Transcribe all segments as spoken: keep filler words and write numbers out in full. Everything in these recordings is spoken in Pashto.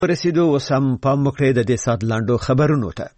رسیدو اوس هم پام وکړئ د دې سات لاندو خبرونو ته.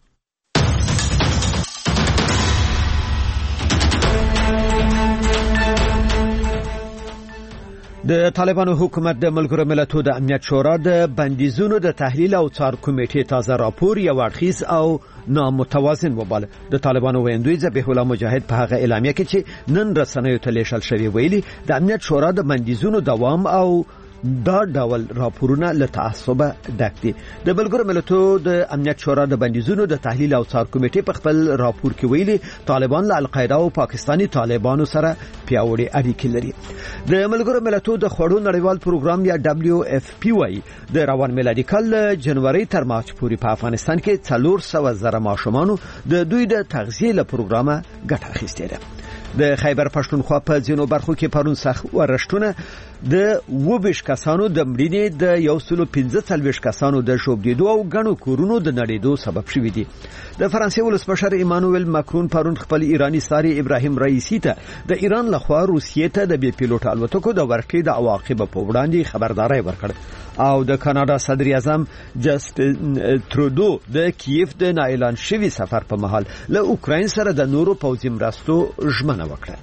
د طالبانو حکومت د ملګرو ملتونو د امنیت شورا د بندیزونو د تحلیل او څار کمیټې تازه راپور یو اړخیز او نامتوازن وباله. د طالبانو ویندوی ذبیح الله مجاهد په هغه اعلامیه کې چې نن رسنیو ته لیشل شوی ویلي د امنیت شورا د بندیزونو دوام او دا ډول راپورونه له تعصب ډک دي. د ملګرو ملتونو د امنیت شورا د بندیزونو د تحلیل او څار کمیټې په خپل راپور کې ویلي طالبان له القاعده او پاکستاني طالبانو سره پیاوړي اړیکې لري. د ملګرو ملتونو د خوړو نړیوال پروګرام یا دبليو اف پی واي د روان میلادي کال جنوري تر مارچ پورې په افغانستان کې څلور سوه زره ماشومان د دوی د تغذیه له پروګرامه ګټه اخیستې ده. د خیبر پښتونخوا په ځینو برخو کې پرون سخت ورښتونه د وبش کسانو د مړینې د یو سلو پنځه څلوېښت کسانو د شوبېدو او غنو کورونو د نړیدو سبب شوی دی. د فرانسې ولسمشر ایمانوئل ماکرون پرون خپل ایرانی ساري ابراهیم رئیسی ته د ایران لخوا روسیې ته د بي پیلوټ الوتکو د ورکړې د عواقب په وړاندې خبرداري ورکړه او د کاناډا صدر اعظم جسټین ترودو د کیف د نااعلان شوی سفر په مهال له اوکراین سره د نورو پوځي مرستو ژمنه وکړه.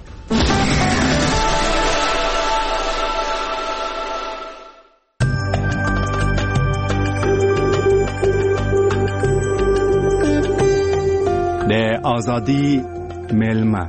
د آزادی ملما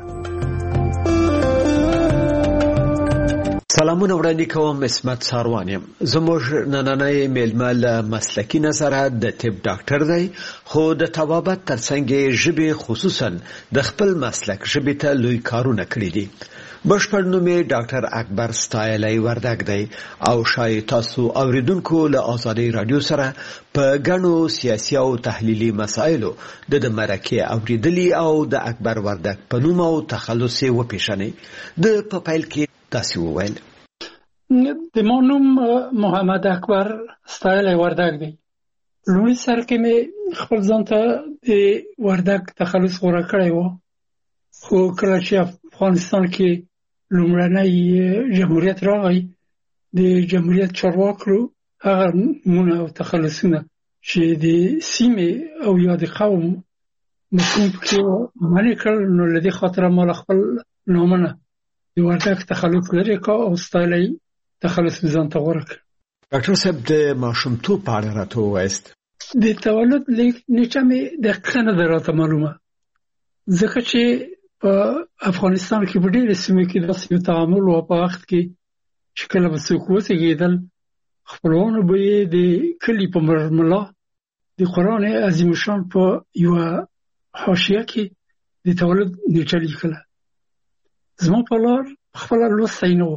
سلامونه وړاندې کوم. اسمت ساروان یم. زموږ نننۍ ملما له مسلکی نظره د طب ډاکټر دی خو د طبابت ترڅنګ ژبه خصوصا د خپل مسلک ژبه ته لوی کارونه کړی دي. بشپړ نوم یې ډاکټر اکبر ستایلی وردګ دی او شاید تاسو اوریدونکو له آزادی رادیو سره په غنو سیاسي او تحلیلي مسایلو د مرکه اوریدلی او د اکبر وردګ په نوم او تخلص یې وپیژنئ. د په پیل کې تاسو وویل د ما نوم محمد اکبر ستایلی وردګ دی. لومړي سر کې مې خپل ځان ته د وردګ تخلص غوره کړی و خو کله چې افغانستان کې لومړنی جمهوریت راغی د جمهوریت چارواکو هغه نومونه او تخلصونه چې د سیمې او یا د قوم مفهوم کې معنی کړل نو له دې خاطر ما خپل نومونه د وردګ تخلص لري کا او ستایلی تخلص ځان ته غوره کړ. ډاکټر صاحب د ماشومتوب په اړه راته ووایاست. د تولد نیټه مې دقیقه نه ده راته معلومه ځکه چې په افغانستان کې په ډېرې سیمو کې داسې یو تعامل و په وخت کې چې کله به څوک وزېږېدل خپلوانو به یې د کلي په مرملا د قرآن عظیم الشان په یوه حاشیه کې د تولد نیټه لیکله. زما په لار خپله لوستی نه و.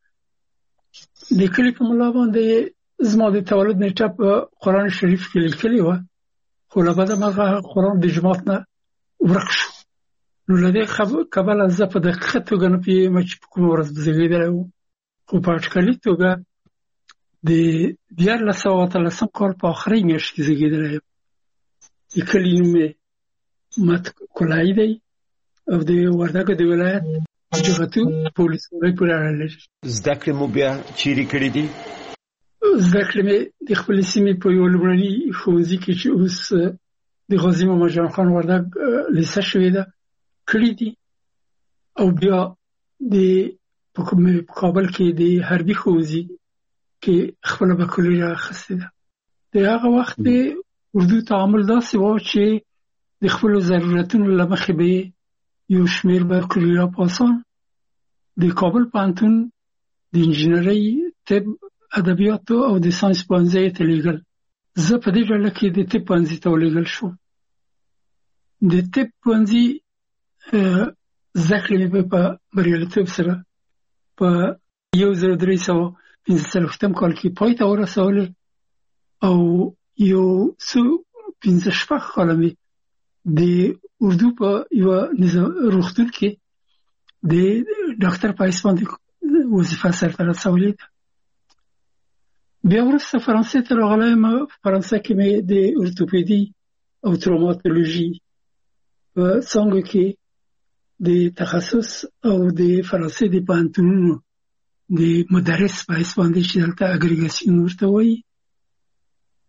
د کلي په ملا باندې زما د تولد نیټه په قرآن شریف کې لیکلې وه خو له بده مرغه قرآن د جماعت نه ورک شو. نو له دې کبله زه په دقیقه توګه نه پوهېږم چې په کومه ورځ به زېږېدلی وم خو په اټکلي توګه د دیارلس سوه اتلسم کال په آخرۍ میاشت کې زېږېدلی یم. د کلي نوم یې مت کولایي دی او د وردګ د ولایت جغتو په ولسوالۍ پورې اړه لري. زده کړې مو بیا چیرې کړې دي؟ زده کړې مې د خپلې سیمې په یو لومړني ښوونځي کې چې اوس د غازي محمد جان خان وردګ لیسه شوې ده کړي دي او بیا د په کابل کې د حربي ښوونځي کې خپله بکالوریا اخیستې ده. د هغه وخت د اردو تعامل داسې و چې د خپلو ضرورتونو له مخې به یو شمېر بکالوریا پاسان د کابل پوهنتون د انجینرۍ طب ادبیاتو او د ساینس پوهنځي ته لېږل. زه په دې ډله کې د طب پوهنځي ته ولېږل شوم. د طب پوهنځي زده کړې مې په بریالیتوب سره په یو زر درې سوه پنځه څلوېښتم کال کې پای ته ورسولې او یو څو پنځه شپږ کاله مې د اردو په یوه روغتون کې د ډاکټر په حیث باندې وظیفه سرته رسولې ده. بیا وروسته فرانسې ته راغلی یم. فرانسه کې مې د ارتوپیدي او تروماتولوژي په څانګو کې د تخصص او د فرانسې د پوهنتونونو د مدرس په حیث باندې چې دلته اګریګاسیون ورته وایي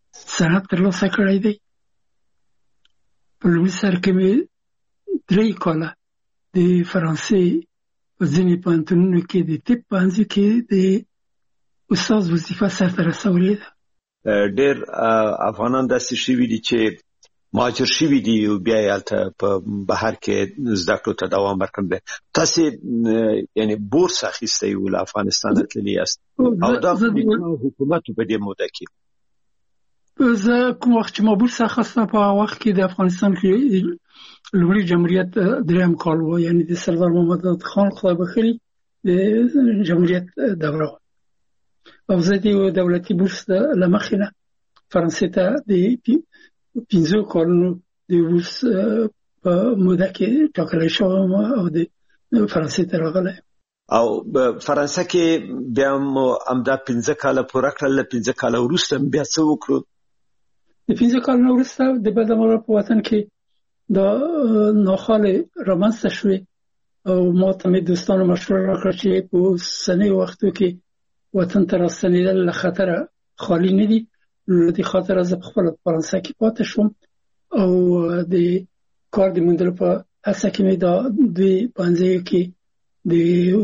سند ترلاسه کړی دی. په لومړي سر کې مې درې کاله د فرانسې په ځینې پوهنتونونو کې د طب پوهنځي کې د استاد وظیفه سرته رسولې ده. ډېر افغانان داسې شوي دي چې مهاجر شوي دي او بیا یې هلته په بهر کې زده کړو ته دوام ورکړی. تاسې یعنې بورس اخیستی و له افغانستانه تللي یاست او دا حکومت په دې موده کې زه کوم وخت چې ما بورس اخیسته په هغه وخت کې د افغانستان کې لومړي جمهوریت درېیم کال و، یعنې د سردار محمد داود خان خدای بخښي د جمهوریت دوره وه او زه د یو دولتي بورس له مخې نه فرانسې ته د پنځو کالونو د بورس په موده کې ټاکلی شوی وم او د فرانسې ته راغلی. او فرانسه کې بیا مو همدا پنځه کاله پوره کړل. له پنځه کاله وروسته بیا څه وکړو؟ د پنځه کالو وروسته د بدمرغه په وطن کې دا ناخوالې رامنځته شوې او ما ته مې دوستانو مشوره راکړه چې په اوسنیو وختو کې وطن ته راستنېدل له خطره خالي نه دي. له دې خاطره زه په خپله فرانسه کې پاتې شوم او د کار د موندلو په هڅه کې مې دا دوی پوهنځیو کې د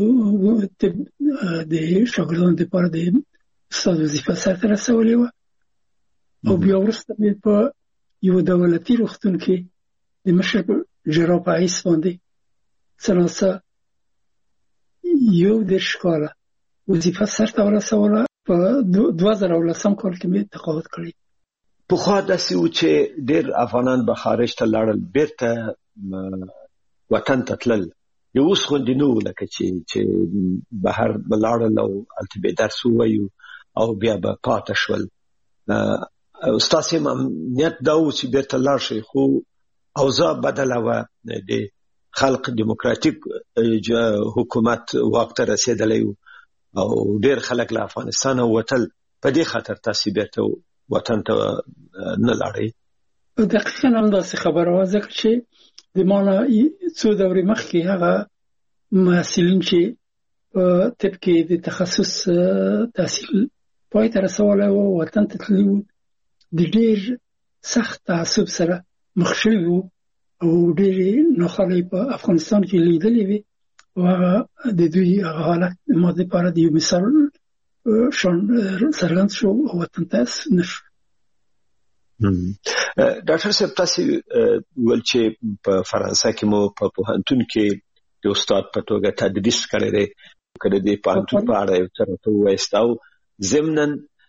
د شاګردانو دپاره د استاد وظیفه سرته رسولې وه او بیا وروسته مې په یو دولتي روغتون کې د مشر جراح په حیث باندې څلاسه یو دېرش کاله وظیفه سرته ورسوله. په دوه زره او لسم کال کې مې تقاعد کړی. پخوا داسې و چې ډېر افغانان به خارج ته لاړل، بیرته وطن ته تلل. یو اوس غوندې نه و لکه چې چې بهر به لاړل او هلته به درس ووایو او بیا به پاته شول. ستاسې نیت دا و چې بیرته لاړ شئ، خو اوضاع بدله وه. د خلق دیموکراتیک حکومت واک ته رسېدلی و او ډېر خلک له افغانستانه وتل. په دې خاطر تاسې بیرته وطن ته نه لاړئ؟ دقیقاً همداسې خبره وه، ځکه چې د ما نه څو دورې مخکې هغه محصلین چې په طب کې د تخصص تحصیل پای ته رسولی وو وطن ته تللي وو، د ډېر سخت تعصب سره مخ شوي وو او ډېرې ناخوالې په افغانستان کې لیدلې وې او هغه د دوی هغه حالت ما دپاره د یو مثال شان څرګند شو او وطن ته ستون شو. ډاکټر صاحب، تاسې ویل چې په فرانسه کې مو په پوهنتون کې د استاد په توګه تدریس کړی دی. که د دې پوهنتون په اړه یو څه راته ووایاست او ضمناً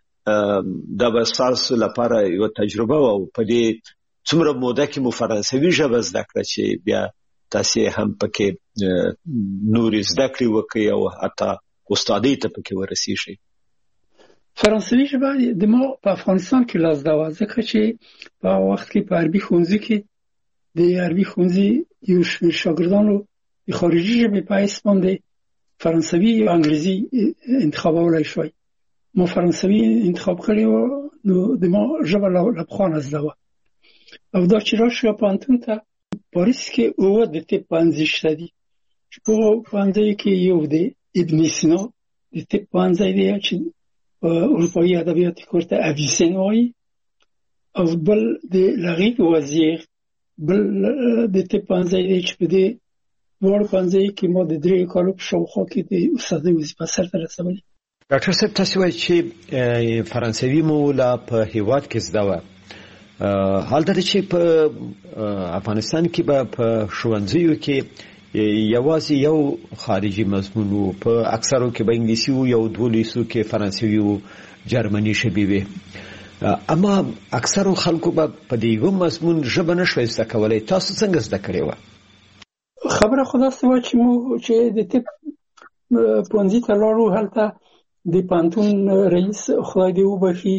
دا به ستاسو لپاره یوه تجربه وه او په دې څومره موده کې مو فرانسوي ژبه زده کړه چې بیا تاسې هم پکې نورې زده کړې وکړئ او حتی استادۍ ته پکې ورسېږئ؟ فرانسوي ژبه د ما په افغانستان کې لا زده وه، ځکه چې په هغه وخت کې په عربي ښوونځي کې د عربي ښوونځي یو شمېر شاګردانو د خارجي ژبې په حیث باندې فرانسوي یا انګریزي انتخابولی شوی. ما فرانسوي انتخاب کړې وه، نو د ما ژبه له پخوا نه زده وه. او دا چې راشو پوهنتون ته پاریس کې اووه د طب پوهنځي شته دي چې په هغو پوهنځیو کې یو د ابن سینا د طب پوهنځی دی چې په اروپایي ادبیاتو کې ورته اویسین وایي، او بل د لغیب وزیر بل د طب پوهنځی دی چې په دې دواړو پوهنځیو کې ما د درې کالو په شاوخوا کې د استادۍ وظیفه سرته رسولې. ډاکټر صاحب، تاسې وایي چې فرانسوي مو لا په هېواد کې زده وه. حال دا چې په افغانستان کې به په ښوونځیو کې یوازې یو خارجي مضمون و، په اکثرو کې به انګلیسي و، یو دوه لیسو کې فرانسوي و، جرمني ژبې وې. اما اکثرو خلکو به په دې یو مضمون ژبه نه شوی زده کولی. تاسو څنګه زده کړې وه؟ خبره خو داسې وه چې موږ چې د طب پوهنځي ته لاړو، هلته د پوهنتون رئیس خدای دې وبخښي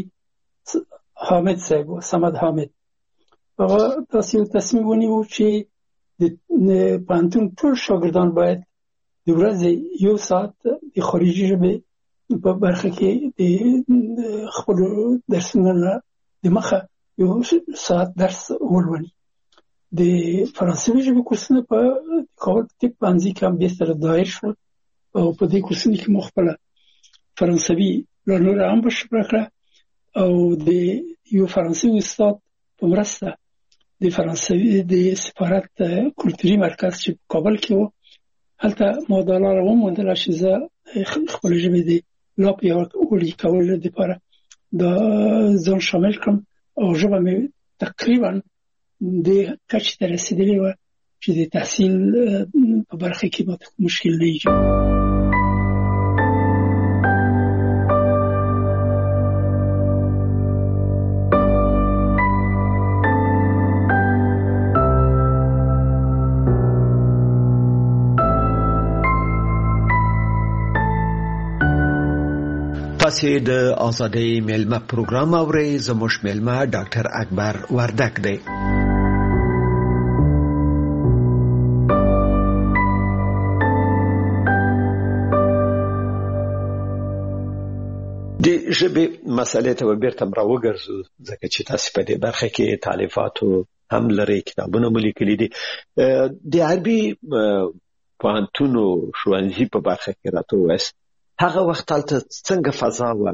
حامد صاحب و، سمد حامد، هغه داسې یو تصمیم ونیو چې د پوهنتون ټول شاګردان باید د ورځې یو ساعت د خارجي ژبې په برخه کې د خپلو درسونو نه د مخه یو ساعت درس ولولي. د فرانسوي ژبې کورسونه په کابل طب پوهنځي کې هم بېرته دایر شول او په دې کورسونو کې مو خپله فرانسوي لا نوره هم بشپړه کړه او د یو فرانسوي استاد په مرسته د فرانسوي د سفارت کلتوري مرکز چې په کابل کې و، هلته ما دا لاره وموندله چې زه خپل ژبې د لا پیاوړي کولو لپاره دا ځان شامل کړم او ژبه مې تقریبا د کچې ته رسېدلې وه چې د تحصیل په برخه کې ماته مشکل نه ایجاد. تاسې د آزادۍ میلمه پروګرام اورئ. زموږ میلمه ډاکټر اکبر وردک دی. د ژبې مسئلې ته بیرته راوګرځو، ځکه چې تاسې په دې برخه کې تالیفاتو هم لري، کتابونه مو لیکلي دي. د عربي پوهنتونو ښوونځي په برخه کې راته ووایاست هغه وخت هلته څنګه فضا وه،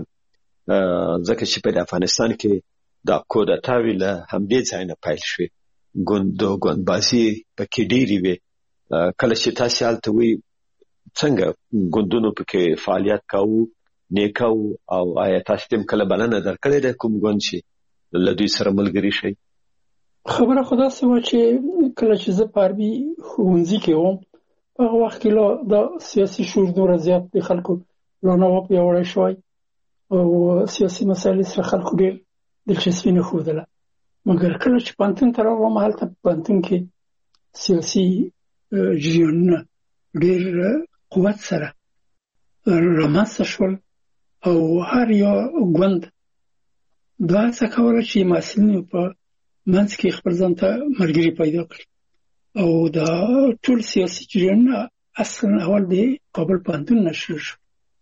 ځکه چې په افغانستان کې دا کودتاوې له همدې ځای نه پیل شوې، ګوند او ګوندبازي پکې ډېرې وې. کله چې تاسې هلته وئ څنګه ګوندونو پکې فعالیت کاوه، نیکه او آیا تاسې ته هم کله بلنه درکړې ده کوم ګوند چې له دوی سره ملګري شئ؟ خبره خو داسې وه چې کله چې زه په عربي ښوونځي کې وم، په هغه وخت کې لا دا سیاسي شعور دومره زیات د خلکو لا نه وه پیاوړی شوی او سیاسي مسایلو سره خلکو ډېر دلچسپي نه ښودله. مګر کله چې پوهنتون ته راغلم، هلته په پوهنتون کې سیاسي جریانونه ډېر قوت سره رامنځته شول او هر یو ګوند دا هڅه کوله چې محصلینو په منځ کې خپل ځان ته ملګري پیدا کړي او دا ټول سیاسي جریانونه اصلا اول د کابل پوهنتون نه شروع شو.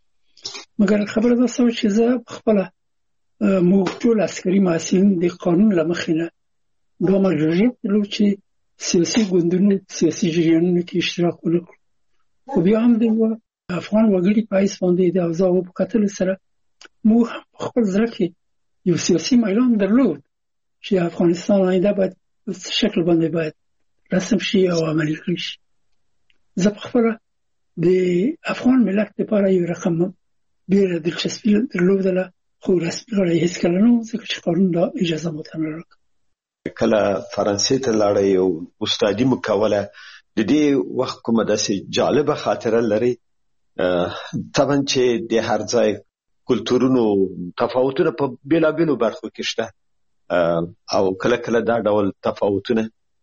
مګر خبره داسې وه چې زه پخپله موږ ټول عسکري محصلین د قانون له مخې نه دا مجبوریت درلود چې سیاسي ګوندونو سیاسي جریانونو کې اشتراک ونه کړو. خو بیا هم د افغان وګړي په حیث باندې د اوضاعو په کتلو سره موږ هم په خپل زړه کې یو سیاسي میلان درلود چې افغانستان آینده باید په څه شکل باندې باید رسم شي او عملي کړی شي. زه پخپله د افغان ملت لپاره یو رقم ډېره دلچسپي درلودله، خو رسمي غړی هېڅکله نه وم، ځکه چې قانون دا اجازه ماته نه راکړه. کله فرانسې ته لاړئ او استادي مو کوله، د دې وخت کومه داسې جالبه خاطره لرئ؟ طبعا چې د هر ځای کلتورونو تفاوتونه په بېلابېلو برخو کې شته او کله کله دا ډول تفاوتونه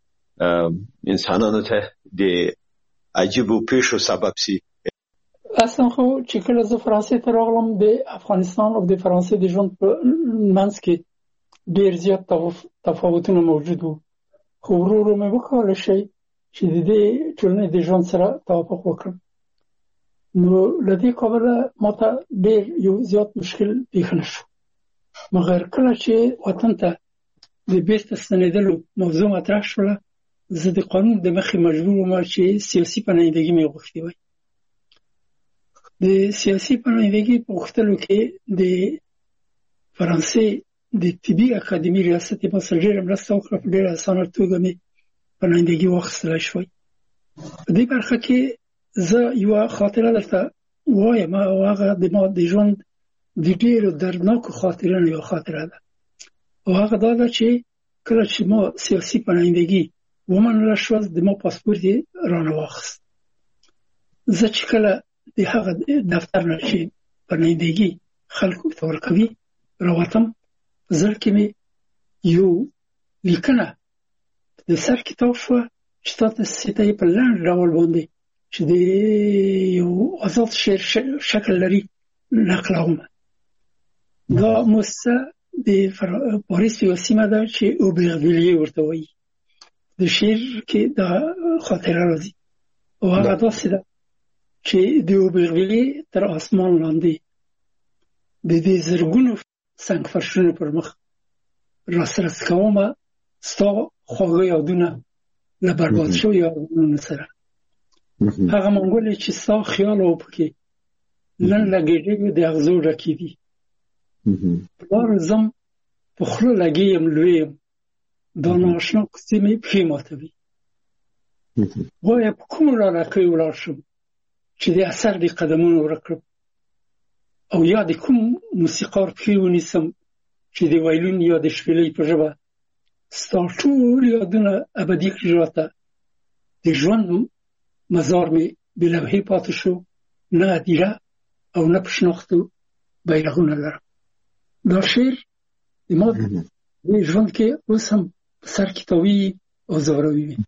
انسانانو ته د عجیبو پیښو سبب سي. اصلا خو چې کله زه فرانسې ته راغلم، د افغانستان او د فرانسې د ژوند په منځ کې ډېر زیات تفاوتونه موجود وو، خو ورو ورو مې وکولی شي چې د دې ټولنې د ژوند سره توافق وکړم. نو له دې کبله ماته ډېر یو زیات مشکل پیښ نه شو. مګر کله چې وطن ته د بیرته ستنېدلو موضوع مطرح شوله، زه د قانون د مخې مجبور وم چې سیاسي پناهندګي مې غوښتې وای. د سیاسي پناهندګي په غوښتلو کې د فرانسې د طبي اکاډمي ریاست یې ما سره ډېره مرسته وکړه، په ډېره اسانه توګه مې پناهندګي واخیستلی شوی. په دې برخه کې زه یوه خاطره درته وایم او هغه د ما د ژوند د ډېرو دردناکو خاطرونو یوه خاطره ده او هغه دا ده چې کله چې ما سیاسي پناهندګي ومنله شوه، د ما پاسپورت یې رانه واخیست. زه چې کله د هغه دفتر نه چې پناهندګي خلکو ته ورکوي راوتم، په زړه کې مې یو لیکنه د سر کتاب شوه چې تا ته سیته یې په لنډ ډول باندې چې د یو آزاد شعر شکل لري نقلوم. دا موسسه د پاریس یوه سیمه ده چې اوبرغویلیه ورته وایي. د شعر کې دا خاطره راځي او هغه داسې ده چې د اوبرغویلیه تر اسمان لاندې د دې زرګونو سنګ فرشونو پر مخ راسره څکومه ستا خواږه یادونه له برباد شویو یادونو سره. هغه منګولې چې ستا خیال او پکې لنډ لګېدلي د اغزو ډکې دي، پلار زم په خوله لګیم لویم دا ناشنا کوڅې مې پښې ماتوي وایم په کومه لاره کې ولاړ شم چې د اثر د قدمونو ورک کړم او یا د کوم موسیقار پښې ونیسم چې د وایلون یا د شپېلۍ په ژبه ستا ټول یادونه ابدي کړي راته د ژوند مزار مې بې لوحې پاتې شو نه هدیره او نه په شناختو بیرغونه لرم دا شعر د ما د ژوند کې اوس هم په سر کې تاویږي او ځوروي وي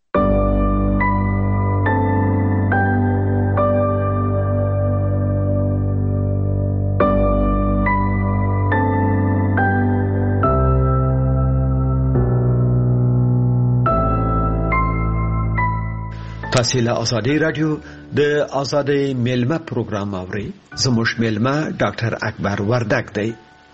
تاسو له آزادۍ رادیو د آزادۍ میلمه پروګرام اورئ زموږ میلمه ډاکټر اکبر وردک دی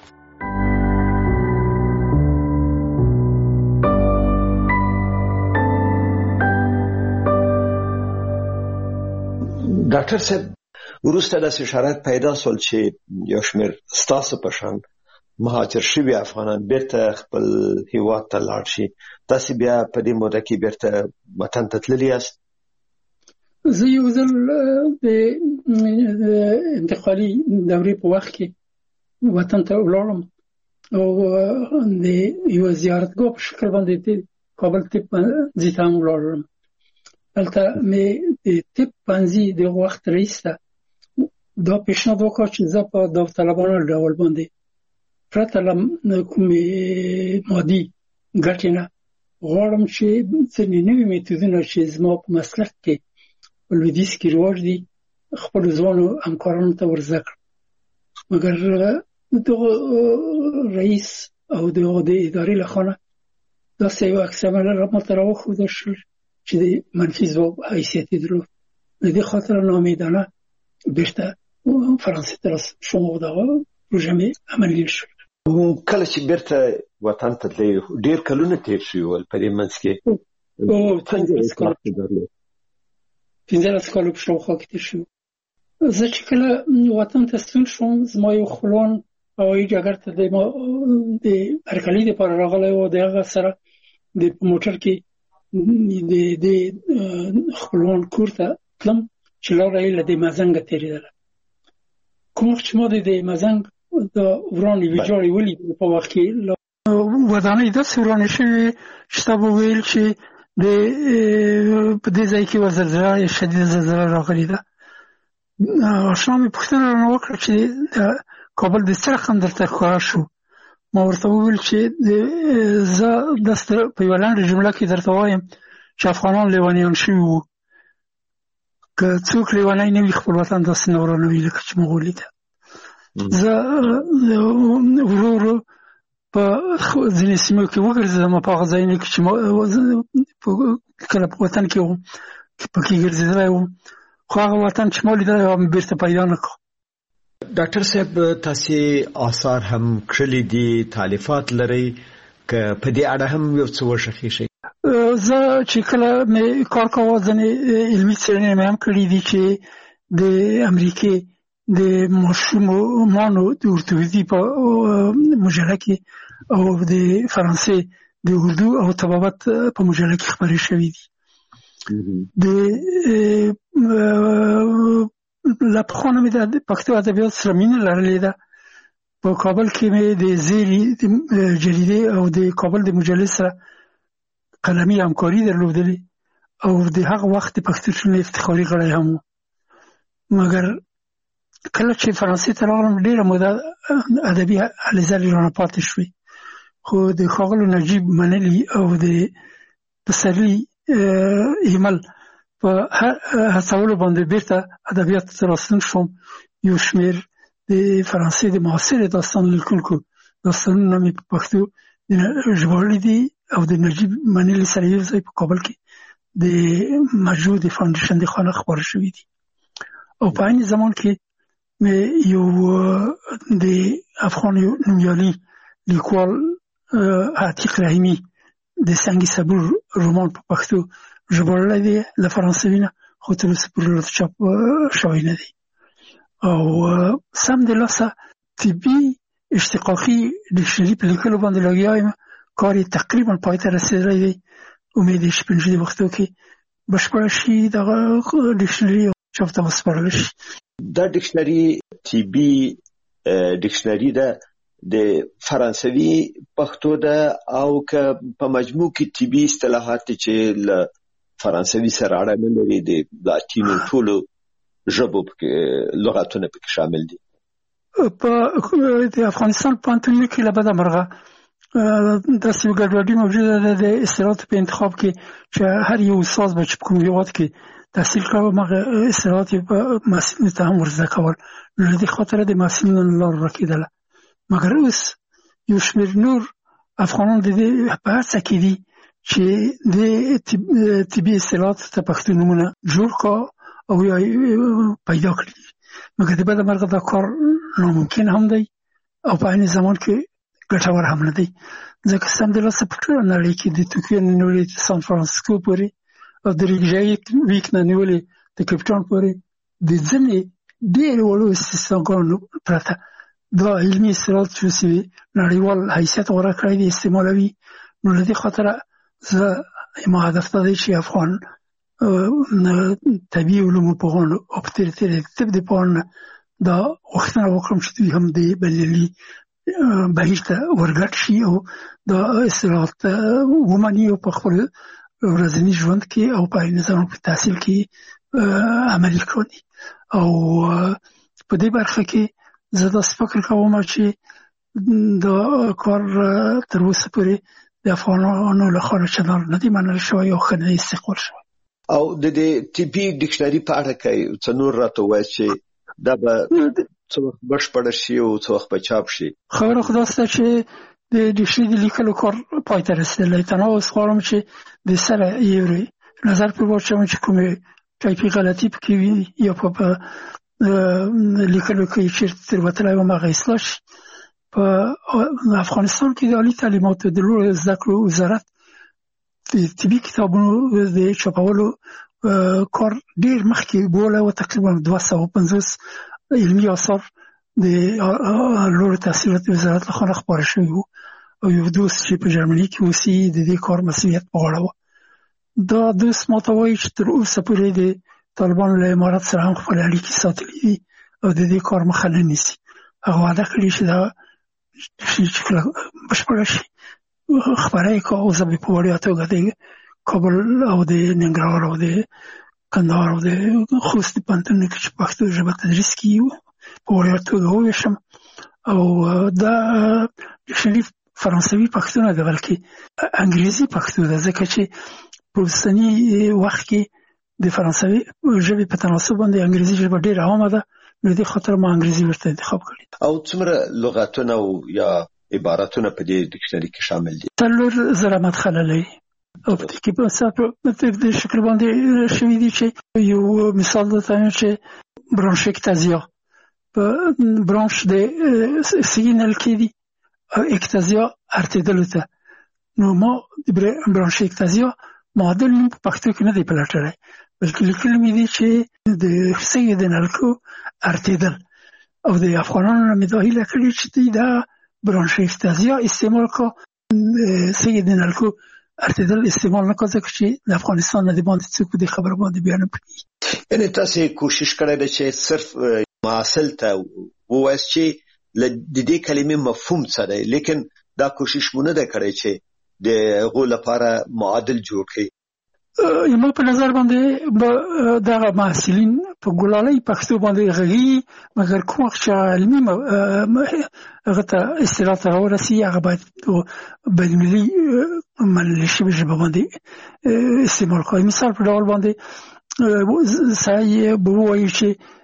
ډاکټر صاحب وروسته داسې شرایط پیدا سول چې یو شمېر ستاسو په شان مهاجر شوي افغانان بیرته خپل هیواد ته لاړ شي تاسو بیا په دې موده کې بیرته وطن ته تللي یاست زه یو ځل د انتقالي دورې په وخت کې وطن ته ولاړم او د یو زیارتګاه په شکل باندې د کابل طب پوهنځي ته هم ولاړم هلته مې د طب پوهنځي د وخت رئیس ته دا پیشنهاد وکړ چې زه په داوطلبانه ډول باندې پرته له کومې مادي ګټې نه غواړم چې ځینې نوي میتودونه چې زما په مسلک کې لویدیځ کې رواج دي خپل ځوانو همکارانو ته ور زده کړم مګر دغه رئیس او دغه د ادارې له خوا نه داسې یو عکس العمل راته راوښودل شو چې د منفي ځواب حیثیت یې درلود د دې خاطر ناامیدانه بیرته فرانسې ته شوم او دغه پروژه مې عملي شو کله چې بیرته وطن ته تللی ډېر کلونه تېر شوي ول په دې منځ کې پنځلس کاله په شاوخوا کې تېر شوي زه چې کله وطن ته ستون شوم زما یو خپلوان هوایي ډګر ته د هرکلي دپاره راغلی و د هغه سره د په موټر کې د خپلوان کور ته تلم چې لاره یې له د مزنګه تېرېدله کوم وخت چې ما د د مزنګ د ورانې ویجاړې ولید په وخت کې ودانۍ داسې ورانې شوې چې تا به ویل چې د په دې ځای کې یوه زلزله شدیده زلزله راغلې ده اشنا مې پوښتنه رانه وکړه چې د کابل د څه رقم درته ښکاره شو ما ورته وویل چې زه داسې په یوه لنډه جمله کې درته وایم چې افغانان لیونیان شوي وو که څوک لیونی نه وي خپل وطن داسې نه ورانوي لکه چې موږ ولیده زه ورو ورو په ځینې سیمو کې وګرځېدم په هغه ځایونو کې چې کله په وطن کې وم پکې ګرځېدلی وم خو هغه وطن چې ما لیدلی هغه مې بېرته پیدا نه کړ ډاکټر صاحب تاسې آثار هم کړلي دي تالیفات لرئ که په دې اړه هم یو څه وښخیږئ زه چې کله مې کار کاوه ځینې علمي څېړنې مې هم کړي دي چې د امریکې د ماشومانو د ارتوپیدي په مجله کې او د فرانسې د اردو او طبابت په مجله کې خپرې شوي دي د له پخوا نه مې د پښتو ادبیاتو سره مینه لرلې ده په کابل کې مې د زیري جریدې او د کابل د مجلې سره قلمي همکاري درلودلې او د هغه وخت د پښتو ټولنې افتخاري غړی هم و مګر کله چې فرانسې ته راغلم ډېره موده ادبي هلې ځلې رانه پاتې شوې خو د ښاغلو نجیب منلي او د پسرلي ایمل په هڅولو باندې بیرته ادبیاتو ته راستون شوم یو شمېر د فرانسې د معاصرې داستان لیکونکو داستانونه مې په پښتو ژباړلي دي او د نجیب منلي سره یو ځای په کابل کې د مجموع د فاونډیشن د خوا نه خپاره شوي دي او په عین زمان کې یو د افغان نومیالي لیکوال عتیق رحیمي د سنگ صبور رومان په پښتو ژباړلی دی له فرانسوي نه خو تر اوسه پورې چاپ شوی نه دی او سم د لاسه طبي اشتقاقي ډکشنري په لیکلو باندې لګیا یم. کار یې تقریبا پای ته رسېدلی دی. امید یې چې په نږدې وختو کې بشپړه شي، دغه ډکشنري چاپ ته وسپارل شي. دا ډکشنري طبي ډکشنري ده، د فرانسوي پښتو ده او که په مجموع کې طبي اصطلاحات چې له فرانسوي سره اړه نه لري، د لاتینو ټولو ژبو لغاتونه پکې شامل دي. په د افغانستان پوهنتونونو کې له بده مرغه داسې یو ګډوډي موجوده ده د اصطلاحاتو په انتخاب کې چې هر یو استاد به چې په کوم هېواد کې تحصیل کاوه هغه اصطلاحات یې په محصلینو ته هم ورزده کول، نو له دې خاطره د محصلینو له لارې ورکېدله. مګر اوس یو شمېر نور افغانان د دې په هڅه کې دي چې د طبي اصطلاحاتو ته پښتو نومونه جوړ کړه او یا پیدا کړي. مګر د بده مرغه دا کار ناممکن هم دی او په عین زمان کې ګټور هم نه دی، ځکه سمدلاسه په ټوله نړۍ کې د توکیو نه نیولې د سان فرانسیسکو پورې او د ریکجایک ویک نه نیولې د کیپټاون پورې د ځینې ډېرې وړو استثناګانو پرته دا علمي اصطلاحات چې نړیوال حیثیت غوره کړی دی استعمالوي. نو له دې خاطره زه زما هدف دا دی چې افغان طبي علومو پوهانو او په تېره تېره د طب د پوهانو دا غوښتنه وکړم چې دوی هم د بریالي بهیر ته ورګډ شي او دا اصطلاحات ومني او په خپل ورځني ژوند کې او په عین ځان په تحصیل کې عملي کړي. او په دې برخه کې زه داسې فکر کوم چې دا کار تر اوسه پورې د افغانانو لخوا چندان نه دی منل شوی او ښه نه دی استقبال شوی. او د دې طبي ډکشنري په اړه کې څه نور راته وایي چې دا به څه وخت بشپړ شي او څه وخت به چاپ شي؟ خبره خو داسې ده چې د ډکشنري د لیکلو کار پای ته رسېدلی. تنها اوس غواړم چې د سره یو نظر پرې واچوم چې کومې ټایپي غلطي پکې وي یا په لیکلو کې چېرته تېروتلی وم هغه اصلاح شي. په افغانستان کې د عالي تعلیماتو د لوړو زده کړو وزارت د طبي کتابونو د چاپولو کار ډېر مخکې بولی و. تقریبا دوه سوه پنځوس علمي آثار د لوړو تحصیلاتو وزارت لخوا خپاره شوي وو او یو دوست چې په جرمني کې اوسي د دې کار مسؤلیت په غاړه وه. دا دوست ماته وایي چې تر اوسه پورې د طالبانو له امارت سره هم خپل اړیکې ساتلي دي او د دې کار مخه نه نیسي. هغه وعده کړې چې دا چې کله بشپړه شي خپاره یې کړه. او زه به په وړیا توګه د کابل او د ننګرهار او د کندهار او د خوست پوهنتونونو کې چې پښتو ژبه تدریس کیږي په وړیا توګه وویشم. او دا ډکشنري فرانسوي پښتو نه ده بلکې انګریزي پښتو ده، ځکه چې په اوسني وخت کې د فرانسوي ژبې په تناسب باندې انګریزي ژبه ډېره عامه ده. نو دې خاطر ما انګریزي ورته انتخاب کړی. او څومره لغاتونه او یا عبارتونه په دې ډکشنري کې شامل دي؟ څلور زره مدخله لري او په دې کې په دې شکل باندې شوي دي چې یو مثال درته وایم چې برانشکتازیا په برانش د سیګنل کې دي او اکتازیا ارتېدلو ته. نو ما د برانشکتازیا معادل نوم په پښتو کې نه دی پلټلی، بلکې لیکلي مې دي چې د سیګنل کو ارتېدل. او د افغانانو نه مې دا هیله کړې چې دوی دا برانشکتازیا استعمال کو سیګنل کو ارتېدل استعمال نه کړه، ځکه چې د افغانستان نه د باندې څوک په دې خبره باندې بیا نه پوهېږي. یعنې تاسې کوشش کړی دی چې صرف محصل ته ووایاست چې د دې کلمې مفهوم څه دی، لیکن دا کوشش مو نه دی کړی چې د هغو لپاره معادل جوړ کړي. زما په نظر باندې دغه محصلین په ګلالۍ پښتو باندې غږېږي، مګر کوم وخت چې علمي هغه ته اصطلاح ته راورسي هغه باید بین‌المللي منل شوې ژبه باندې استعمال کړي. مثال په ډول باندې سړی به ووایي چې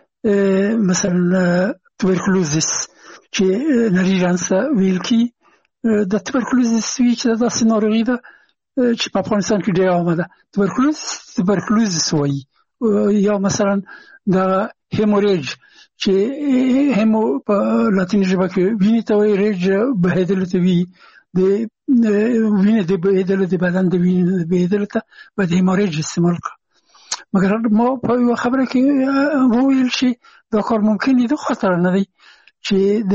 مثلا توبرکلوزیس چې نري رنځ ویل کي، د توبرکلوزیس وی چې داسې ناروغي ده چې په افغانستان کې ډېره عامه ده. توبرکلوز توبرکلوزیس وایي. یا مثلا د هیموریج چې هیمو په لاتیني ژبه کې وینې ته وایي، ریج بهېدلو ته وایي، د وینې د بهېدلو د بدن د وینې د بهېدلو ته باید هیموریج استعمال کړه. مګر ما په یوه خبره کې وویل چې دا کار ممکن دی، د خطر نه دی چې د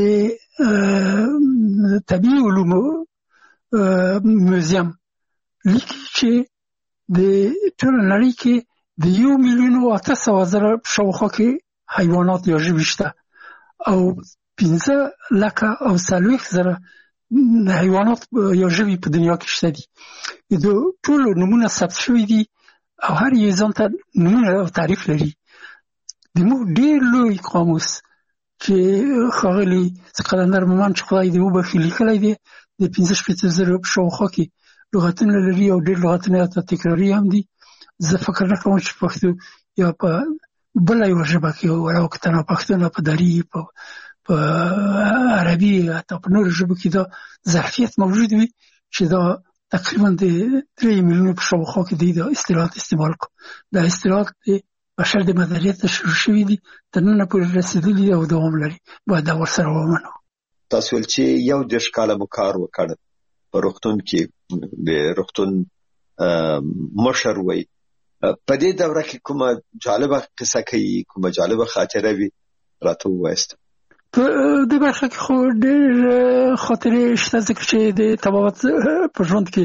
طبي علومو موزیم لیکي چې د ټول نړۍ کې د یو میلیون او اته سوه زره شاوخوا کې حیوانات یا ژوي شته او پنځه لکه او څلوېښت زره حیوانات یا ژوي په دنیا کې شته دي. د ټولو نومونه ثبت شوي دي او هر یو ځان ته نومونه او تعریف لري. زموږ ډېر لوی قاموس چې ښاغلي قلندر مومند چې خدای دې وبخښي لیکلی دی د پنځه شپېته زره په شاوخوا کې لغتونه لري او ډېر لغتونه یې تکراري هم دي. زه فکر نه کوم چې پښتو یا په بله یوه ژبه کې ولو که تنها پښتو نه په دري په په عربي حتی په نورو ژبو کې دا ظرفیت موجود وي چې دا تقریبا د درې میلیونو په شاوخوا کې دی دا اصطلاحات استعمال کړو. دا اصطلاحات د بشر د مدنیت نه شروع شوي دي تر ننه پورې رسېدلي او دوام لري. باید دا ورسره ومنو. تاسو ویل چې یو دېرش کاله مو کار وکړ په روغتون کې د روغتون مشر وی. په دې دوره کې کومه جالبه قصه کوي کومه جالبه خاطره وي راته ووایاست؟ په دې برخه کې خو ډېر خاطرې شته ځکه چې د طبابت په ژوند کې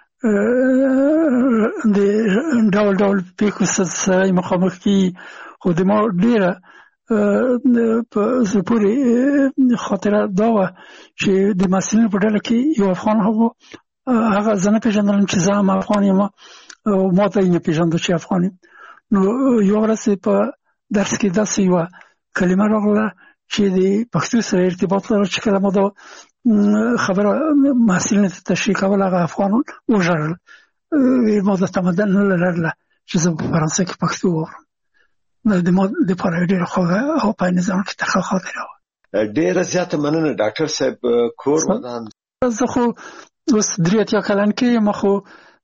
د ډول ډول پیښو سره مخامخ کېږي. خو د ما ډېره په زړه پورې خاطره دا وه چې د محصلینو په ډله کې یو افغان هغه هغه زه نه پېژندلم چې زه هم افغان یم او ما ته یې نه پېژانده چې افغان یم. نو یوه ورځ په درس کې داسې یوه کلمه راغله چې د پښتو سره ارتباط لري چې کله ما دا خبره محصلینو ته تشریح کوله هغه افغانان وژړل. ما د تمدن نه لرله چې زه په فرانسه کې پښتو واورم. د ما دپاره ډېره خوږه او په نظام کې ترخه خاطره وه. ډېره زیاته مننه ډاکټر صاحب. کور ودان زه خو اوس درې اتیا کلن کې یم خو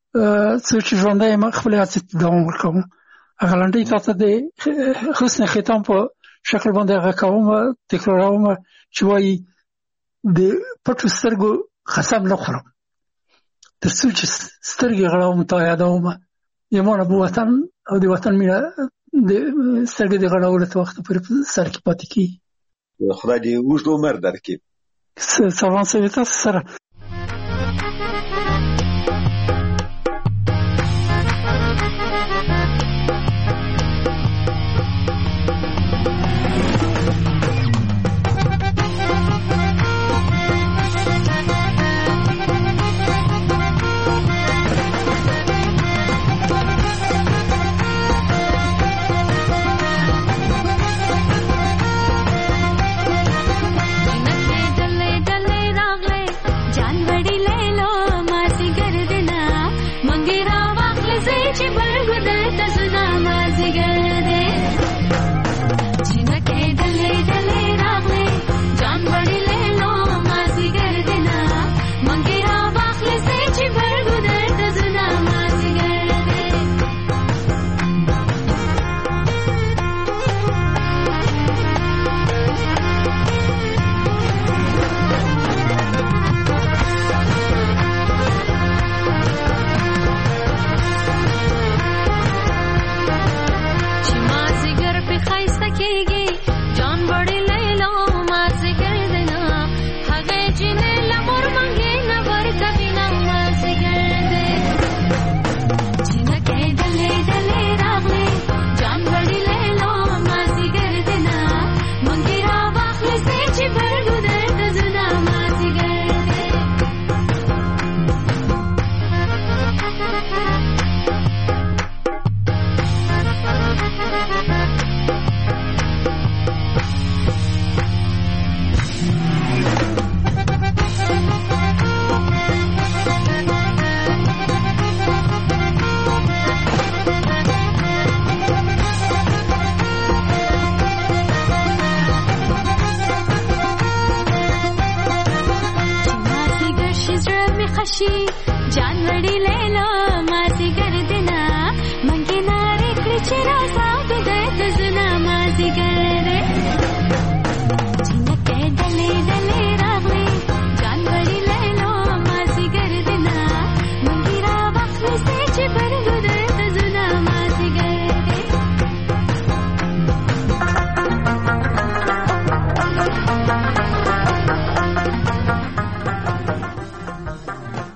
څه چې ژوندی یم خپلې هڅې ته دوام ورکوم. هغه لنډۍ تا ته د حسن ختام په شکل باندې هغه کوم تکراروم چې وایي د پټو سترګو قسم نه خورم تر څو چې سترګې غړوم تا یادوم یمانه به وطن او د وطن مینه د سترګې د غړولو ته وخت پورې په سر کې پاتې کېږي. خدای دې اوږد عمر درکړي. سلام سوي تاسو سره. जानवड़ी ले लो मासी कर देना मंगे नारे कृचरा